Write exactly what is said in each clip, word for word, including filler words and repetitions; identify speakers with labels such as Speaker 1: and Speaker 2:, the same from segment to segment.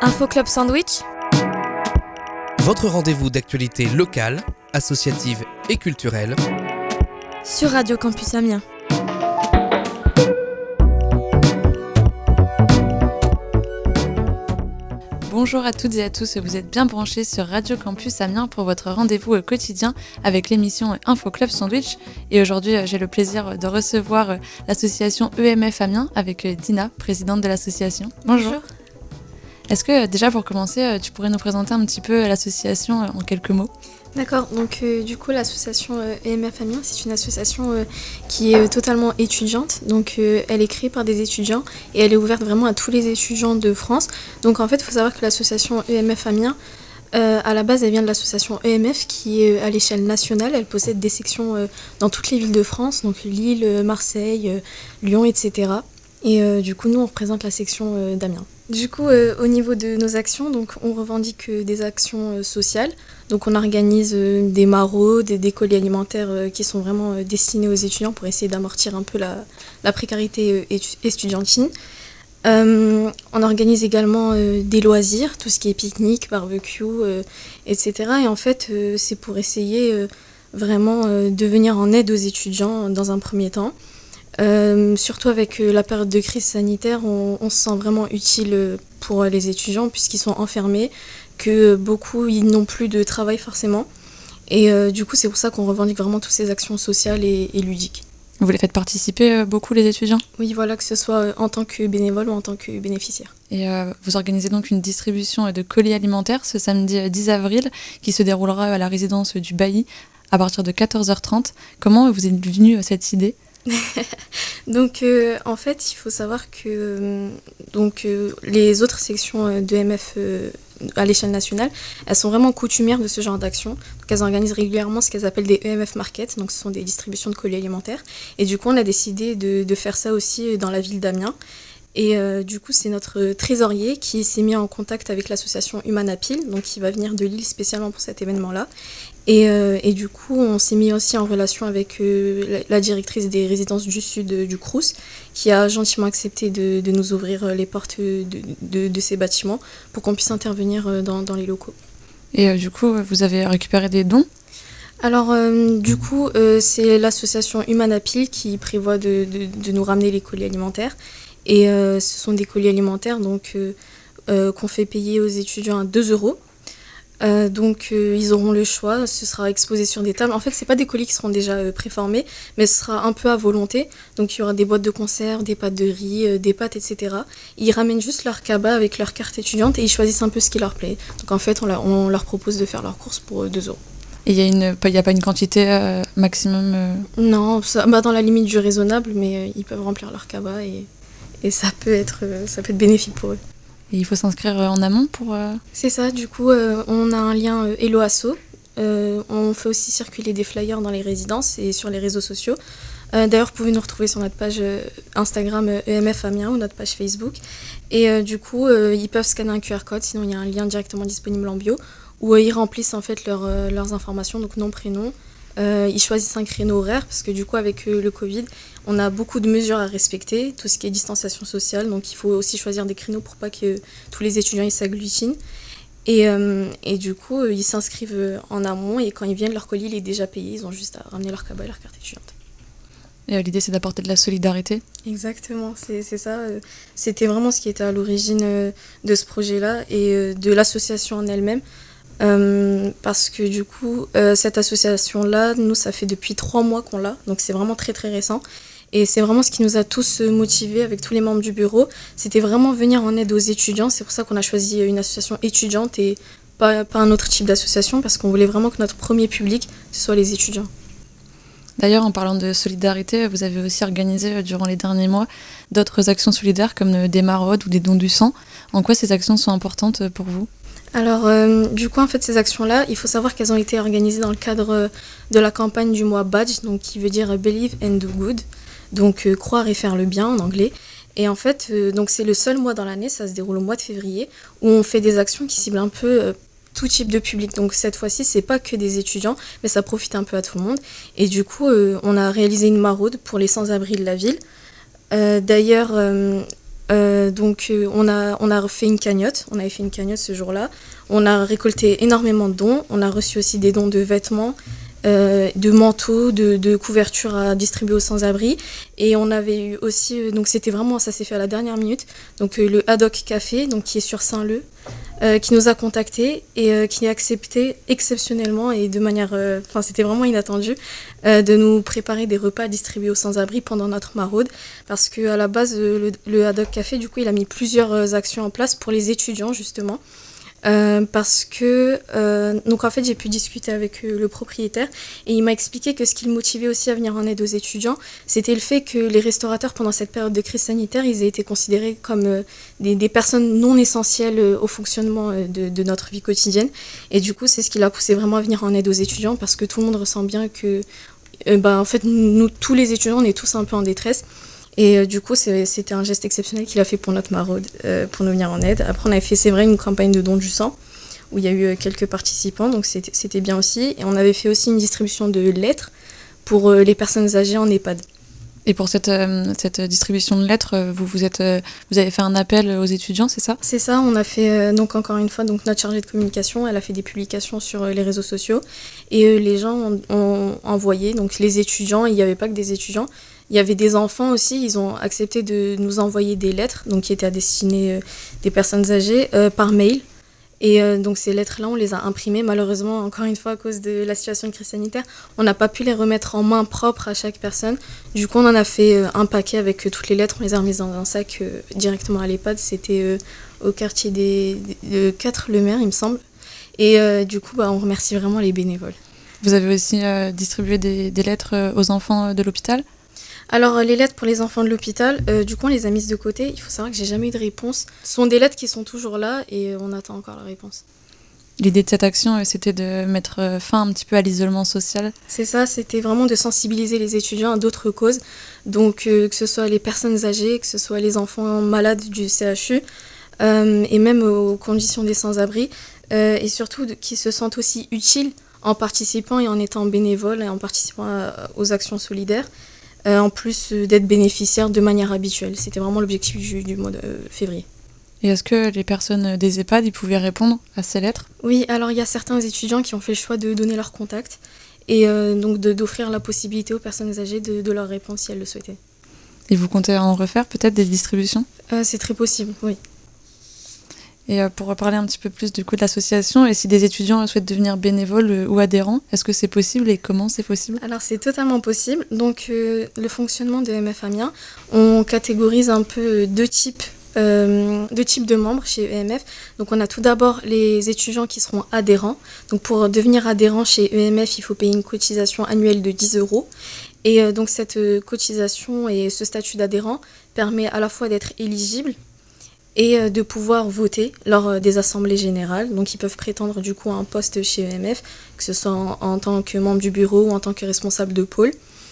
Speaker 1: Info Club Sandwich,
Speaker 2: votre rendez-vous d'actualité locale, associative et culturelle
Speaker 1: sur Radio Campus Amiens.
Speaker 3: Bonjour à toutes et à tous, vous êtes bien branchés sur Radio Campus Amiens pour votre rendez-vous quotidien avec l'émission Info Club Sandwich. Et aujourd'hui, j'ai le plaisir de recevoir l'association E M F Amiens avec Dina, présidente de l'association. Bonjour. Bonjour. Est-ce que déjà pour commencer, tu pourrais nous présenter un petit peu l'association en quelques mots ?
Speaker 4: D'accord, donc euh, du coup l'association euh, E M F Amiens, c'est une association euh, qui est euh, totalement étudiante, donc euh, elle est créée par des étudiants et elle est ouverte vraiment à tous les étudiants de France. Donc en fait, il faut savoir que l'association E M F Amiens, euh, à la base, elle vient de l'association E M F qui est euh, à l'échelle nationale. Elle possède des sections euh, dans toutes les villes de France, donc Lille, Marseille, euh, Lyon, et cetera. Et euh, du coup, nous, on représente la section euh, d'Amiens. Du coup, euh, au niveau de nos actions, donc, on revendique euh, des actions euh, sociales. Donc, on organise euh, des maraudes, des, des colis alimentaires euh, qui sont vraiment euh, destinés aux étudiants pour essayer d'amortir un peu la, la précarité euh, étu- estudiantine. Euh, on organise également euh, des loisirs, tout ce qui est pique-nique, barbecue, euh, et cetera. Et en fait, euh, c'est pour essayer euh, vraiment euh, de venir en aide aux étudiants dans un premier temps. Euh, surtout avec euh, la période de crise sanitaire, on, on se sent vraiment utile pour les étudiants puisqu'ils sont enfermés, que beaucoup ils n'ont plus de travail forcément. Et euh, du coup, c'est pour ça qu'on revendique vraiment toutes ces actions sociales et, et ludiques.
Speaker 3: Vous les faites participer euh, beaucoup les étudiants ?
Speaker 4: Oui, voilà, que ce soit en tant que bénévole ou en tant que bénéficiaire.
Speaker 3: Et euh, vous organisez donc une distribution de colis alimentaires ce samedi dix avril qui se déroulera à la résidence du Bailly à partir de quatorze heures trente. Comment vous êtes venue cette idée ?
Speaker 4: Donc euh, en fait il faut savoir que euh, donc, euh, les autres sections euh, de E M F euh, à l'échelle nationale, elles sont vraiment coutumières de ce genre d'action. Donc elles organisent régulièrement ce qu'elles appellent des E M F Market, donc ce sont des distributions de colis alimentaires. Et du coup on a décidé de, de faire ça aussi dans la ville d'Amiens. Et euh, du coup c'est notre trésorier qui s'est mis en contact avec l'association Humanapil, donc qui va venir de Lille spécialement pour cet événement-là. Et, euh, et du coup, on s'est mis aussi en relation avec euh, la, la directrice des résidences du Sud euh, du Crous, qui a gentiment accepté de, de nous ouvrir les portes de, de, de ces bâtiments pour qu'on puisse intervenir dans, dans les locaux.
Speaker 3: Et euh, du coup, vous avez récupéré des dons ?
Speaker 4: Alors, euh, du coup, euh, c'est l'association Humanapil qui prévoit de, de, de nous ramener les colis alimentaires. Et euh, ce sont des colis alimentaires donc, euh, euh, qu'on fait payer aux étudiants à deux euros. Euh, donc euh, ils auront le choix, ce sera exposé sur des tables. En fait, c'est pas des colis qui seront déjà euh, préformés, mais ce sera un peu à volonté. Donc il y aura des boîtes de conserve, des pâtes de riz, euh, des pâtes, et cetera. Ils ramènent juste leur cabas avec leur carte étudiante et ils choisissent un peu ce qui leur plaît. Donc en fait, on leur, on leur propose de faire leurs courses pour euh, deux euros.
Speaker 3: Et il n'y a, a pas une quantité euh, maximum euh...
Speaker 4: Non, ça, bah, dans la limite du raisonnable, mais euh, ils peuvent remplir leur cabas et, et ça, peut être, euh, ça peut être bénéfique pour eux.
Speaker 3: Et il faut s'inscrire en amont pour... Euh...
Speaker 4: C'est ça, du coup, euh, on a un lien euh, Hello Asso. Euh, on fait aussi circuler des flyers dans les résidences et sur les réseaux sociaux. Euh, d'ailleurs, vous pouvez nous retrouver sur notre page euh, Instagram euh, E M F Amiens ou notre page Facebook. Et euh, du coup, euh, ils peuvent scanner un Q R code, sinon il y a un lien directement disponible en bio, où euh, ils remplissent en fait leur, euh, leurs informations, donc nom, prénom. Euh, ils choisissent un créneau horaire parce que du coup avec euh, le Covid on a beaucoup de mesures à respecter, tout ce qui est distanciation sociale, donc il faut aussi choisir des créneaux pour pas que tous les étudiants ils s'agglutinent et, euh, et du coup euh, ils s'inscrivent en amont et quand ils viennent leur colis il est déjà payé, ils ont juste à ramener leur cabas et leur carte étudiante.
Speaker 3: Et euh, l'idée c'est d'apporter de la solidarité.
Speaker 4: Exactement, c'est, c'est ça, euh, c'était vraiment ce qui était à l'origine euh, de ce projet-là et euh, de l'association en elle-même. Euh, parce que du coup, euh, cette association-là, nous, ça fait depuis trois mois qu'on l'a, donc c'est vraiment très très récent. Et c'est vraiment ce qui nous a tous motivés avec tous les membres du bureau. C'était vraiment venir en aide aux étudiants, c'est pour ça qu'on a choisi une association étudiante et pas, pas un autre type d'association, parce qu'on voulait vraiment que notre premier public, ce soit les étudiants.
Speaker 3: D'ailleurs, en parlant de solidarité, vous avez aussi organisé durant les derniers mois d'autres actions solidaires comme des maraudes ou des dons du sang. En quoi ces actions sont importantes pour vous ?
Speaker 4: Alors, euh, du coup, en fait, ces actions-là, il faut savoir qu'elles ont été organisées dans le cadre de la campagne du mois Badge, donc qui veut dire Believe and Do Good, donc euh, croire et faire le bien en anglais. Et en fait, euh, donc c'est le seul mois dans l'année, ça se déroule au mois de février, où on fait des actions qui ciblent un peu euh, tout type de public. Donc cette fois-ci, c'est pas que des étudiants, mais ça profite un peu à tout le monde. Et du coup, euh, on a réalisé une maraude pour les sans-abri de la ville. Euh, d'ailleurs, euh, Euh, donc euh, on a, on a fait une cagnotte, on avait fait une cagnotte ce jour-là. On a récolté énormément de dons. On a reçu aussi des dons de vêtements, euh, de manteaux, de, de couvertures à distribuer aux sans-abri. Et on avait eu aussi, euh, donc c'était vraiment, ça s'est fait à la dernière minute, donc euh, le Haddock Café, donc qui est sur Saint-Leu, euh, qui nous a contactés et euh, qui a accepté exceptionnellement et de manière, enfin euh, c'était vraiment inattendu, euh, de nous préparer des repas à distribuer aux sans-abri pendant notre maraude, parce qu'à la base, le, le Haddock Café, du coup, il a mis plusieurs actions en place pour les étudiants, justement. Euh, parce que euh, donc en fait j'ai pu discuter avec euh, le propriétaire et il m'a expliqué que ce qui le motivait aussi à venir en aide aux étudiants, c'était le fait que les restaurateurs pendant cette période de crise sanitaire, ils aient été considérés comme euh, des, des personnes non essentielles euh, au fonctionnement euh, de, de notre vie quotidienne, et du coup c'est ce qui l'a poussé vraiment à venir en aide aux étudiants, parce que tout le monde ressent bien que euh, bah, en fait nous tous les étudiants on est tous un peu en détresse. Et euh, du coup, c'est, c'était un geste exceptionnel qu'il a fait pour notre maraude, euh, pour nous venir en aide. Après, on avait fait, c'est vrai, une campagne de don du sang, où il y a eu euh, quelques participants, donc c'était, c'était bien aussi. Et on avait fait aussi une distribution de lettres pour euh, les personnes âgées en EHPAD.
Speaker 3: Et pour cette, euh, cette distribution de lettres, vous, vous, êtes, euh, vous avez fait un appel aux étudiants, c'est ça ?
Speaker 4: C'est ça, on a fait, euh, donc encore une fois, donc notre chargée de communication, elle a fait des publications sur euh, les réseaux sociaux. Et euh, les gens ont, ont envoyé, donc les étudiants, il n'y avait pas que des étudiants, il y avait des enfants aussi, ils ont accepté de nous envoyer des lettres, donc qui étaient à destiner euh, des personnes âgées, euh, par mail. Et euh, donc ces lettres-là, on les a imprimées. Malheureusement, encore une fois, à cause de la situation de crise sanitaire, on n'a pas pu les remettre en main propre à chaque personne. Du coup, on en a fait euh, un paquet avec euh, toutes les lettres. On les a remises dans un sac euh, directement à l'EHPAD. C'était euh, au quartier des, des, de Quatre-le-Maire, il me semble. Et euh, du coup, bah, on remercie vraiment les bénévoles.
Speaker 3: Vous avez aussi euh, distribué des, des lettres aux enfants de l'hôpital ?
Speaker 4: Alors, les lettres pour les enfants de l'hôpital, euh, du coup, on les a mises de côté. Il faut savoir que j'ai jamais eu de réponse. Ce sont des lettres qui sont toujours là et on attend encore la réponse.
Speaker 3: L'idée de cette action, c'était de mettre fin un petit peu à l'isolement social.
Speaker 4: C'est ça, c'était vraiment de sensibiliser les étudiants à d'autres causes. Donc, euh, que ce soit les personnes âgées, que ce soit les enfants malades du C H U, euh, et même aux conditions des sans-abri. Euh, et surtout, de, qui se sentent aussi utiles en participant et en étant bénévoles et en participant à, aux actions solidaires. Euh, en plus d'être bénéficiaires de manière habituelle. C'était vraiment l'objectif du, du mois de euh, février.
Speaker 3: Et est-ce que les personnes des EHPAD ils pouvaient répondre à ces lettres ?
Speaker 4: Oui, alors il y a certains étudiants qui ont fait le choix de donner leur contact et euh, donc de, d'offrir la possibilité aux personnes âgées de, de leur répondre si elles le souhaitaient.
Speaker 3: Et vous comptez en refaire peut-être des distributions ?
Speaker 4: euh, C'est très possible, oui.
Speaker 3: Et pour parler un petit peu plus du coup de l'association, et si des étudiants souhaitent devenir bénévoles ou adhérents, est-ce que c'est possible et comment c'est possible ?
Speaker 4: Alors c'est totalement possible. Donc euh, le fonctionnement de E M F Amiens, on catégorise un peu deux types, euh, deux types de membres chez E M F. Donc on a tout d'abord les étudiants qui seront adhérents. Donc pour devenir adhérent chez E M F, il faut payer une cotisation annuelle de dix euros. Et euh, donc cette cotisation et ce statut d'adhérent permet à la fois d'être éligible et de pouvoir voter lors des assemblées générales. Donc ils peuvent prétendre du coup à un poste chez E M F, que ce soit en, en tant que membre du bureau ou en tant que responsable de pôle.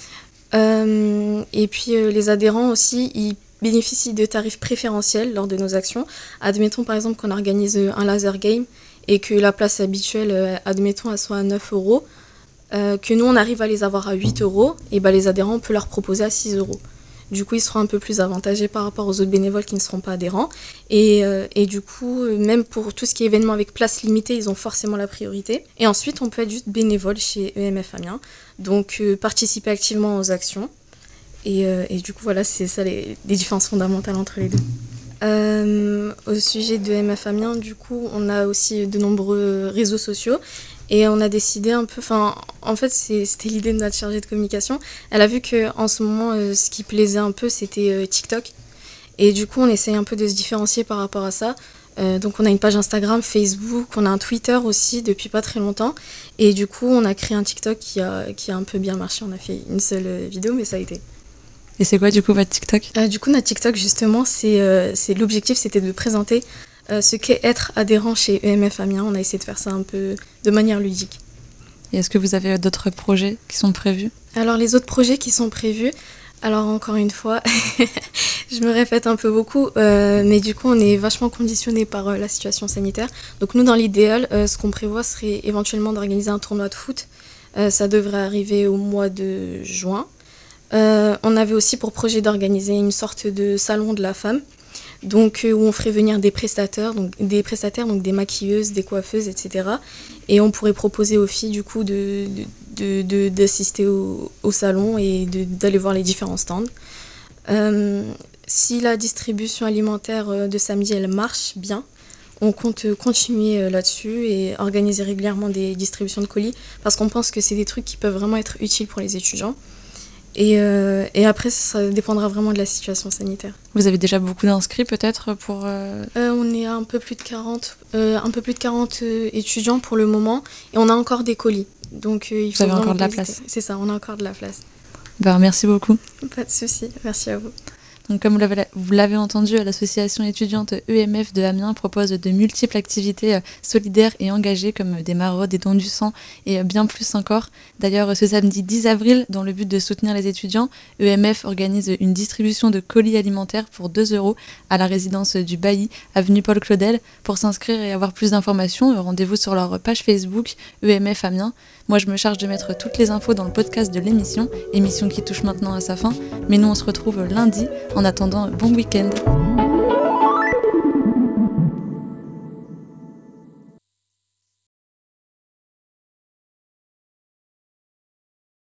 Speaker 4: Euh, et puis euh, les adhérents aussi, ils bénéficient de tarifs préférentiels lors de nos actions. Admettons par exemple qu'on organise un laser game et que la place habituelle, euh, admettons, elle soit à neuf euros, euh, que nous on arrive à les avoir à huit euros, et ben les adhérents on peut leur proposer à six euros. Du coup, ils seront un peu plus avantagés par rapport aux autres bénévoles qui ne seront pas adhérents. Et, euh, et du coup, même pour tout ce qui est événement avec place limitée, ils ont forcément la priorité. Et ensuite, on peut être juste bénévole chez E M F Amiens. Donc, euh, participer activement aux actions. Et, euh, et du coup, voilà, c'est ça les, les différences fondamentales entre les deux. Euh, au sujet de E M F Amiens, du coup, on a aussi de nombreux réseaux sociaux. Et on a décidé un peu, enfin, en fait, c'est, c'était l'idée de notre chargée de communication. Elle a vu qu'en ce moment, euh, ce qui plaisait un peu, c'était euh, TikTok. Et du coup, on essaye un peu de se différencier par rapport à ça. Euh, donc, on a une page Instagram, Facebook, on a un Twitter aussi depuis pas très longtemps. Et du coup, on a créé un TikTok qui a, qui a un peu bien marché. On a fait une seule vidéo, mais ça a été.
Speaker 3: Et c'est quoi, du coup, votre TikTok ?
Speaker 4: euh, Du coup, notre TikTok, justement, c'est, euh, c'est l'objectif, c'était de présenter Euh, ce qu'est être adhérent chez E M F Amiens. On a essayé de faire ça un peu de manière ludique.
Speaker 3: Et est-ce que vous avez d'autres projets qui sont prévus ?
Speaker 4: Alors les autres projets qui sont prévus, alors encore une fois, je me répète un peu beaucoup, euh, mais du coup on est vachement conditionné par euh, la situation sanitaire. Donc nous dans l'idéal, euh, ce qu'on prévoit serait éventuellement d'organiser un tournoi de foot. Euh, ça devrait arriver au mois de juin. Euh, on avait aussi pour projet d'organiser une sorte de salon de la femme. donc euh, où on ferait venir des prestataires, donc des prestataires, donc des maquilleuses, des coiffeuses, et cetera. Et on pourrait proposer aux filles du coup de, de, de, d'assister au, au salon et de, d'aller voir les différents stands. Euh, si la distribution alimentaire de samedi elle marche bien, on compte continuer là-dessus et organiser régulièrement des distributions de colis parce qu'on pense que c'est des trucs qui peuvent vraiment être utiles pour les étudiants. Et, euh, et après, ça dépendra vraiment de la situation sanitaire.
Speaker 3: Vous avez déjà beaucoup d'inscrits peut-être pour... Euh...
Speaker 4: Euh, on est à un peu plus de quarante, euh, un peu plus de quarante euh, étudiants pour le moment et on a encore des colis. Donc, euh, il
Speaker 3: Vous
Speaker 4: faut
Speaker 3: avez encore de la
Speaker 4: hésiter.
Speaker 3: place.
Speaker 4: C'est ça, on a encore de la place.
Speaker 3: Ben, merci beaucoup.
Speaker 4: Pas de souci, merci à vous.
Speaker 3: Donc, comme vous l'avez, vous l'avez entendu, l'association étudiante E M F de Amiens propose de multiples activités solidaires et engagées comme des maraudes, des dons du sang et bien plus encore. D'ailleurs, ce samedi dix avril, dans le but de soutenir les étudiants, E M F organise une distribution de colis alimentaires pour deux euros à la résidence du Bailly, avenue Paul Claudel. Pour s'inscrire et avoir plus d'informations, rendez-vous sur leur page Facebook E M F Amiens. Moi, je me charge de mettre toutes les infos dans le podcast de l'émission, émission qui touche maintenant à sa fin. Mais nous, on se retrouve lundi. En attendant, bon week-end.